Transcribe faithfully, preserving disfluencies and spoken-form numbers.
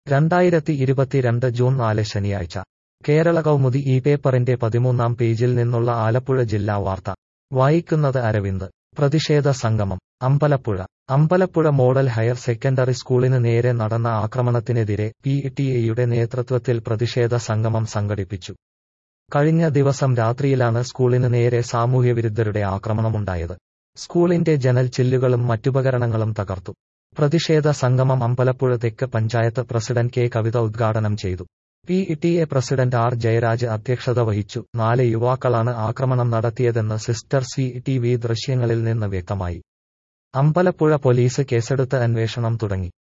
രണ്ടായിരത്തി ഇരുപത്തിരണ്ട് ജൂൺ നാല് ശനിയാഴ്ച കേരള കൗമുദി ഈ പേപ്പറിന്റെ പതിമൂന്നാം പേജിൽ നിന്നുള്ള ആലപ്പുഴ ജില്ലാ വാർത്ത വായിക്കുന്നത് അരവിന്ദ്. പ്രതിഷേധ സംഗമം Ambalappuzha. Ambalappuzha model higher secondary സ്കൂളിന് നേരെ നടന്ന ആക്രമണത്തിനെതിരെ പി ടി എയുടെ നേതൃത്വത്തിൽ പ്രതിഷേധ സംഗമം സംഘടിപ്പിച്ചു. കഴിഞ്ഞ ദിവസം രാത്രിയിലാണ് സ്കൂളിന് നേരെ സാമൂഹ്യവിരുദ്ധരുടെ ആക്രമണമുണ്ടായത്. സ്കൂളിന്റെ ജനൽ ചില്ലുകളും മറ്റുപകരണങ്ങളും തകർത്തു. പ്രതിഷേധ സംഗമം അമ്പലപ്പുഴ തെക്ക് പഞ്ചായത്ത് പ്രസിഡന്റ് കെ കവിത ഉദ്ഘാടനം ചെയ്തു. P T A president R Jayaraj അധ്യക്ഷത വഹിച്ചു. നാല് യുവാക്കളാണ് ആക്രമണം നടത്തിയതെന്ന് സിസ്റ്റർ സി ടി വി ദൃശ്യങ്ങളിൽ നിന്ന് വ്യക്തമായി. അമ്പലപ്പുഴ പോലീസ് കേസെടുത്ത് അന്വേഷണം തുടങ്ങി.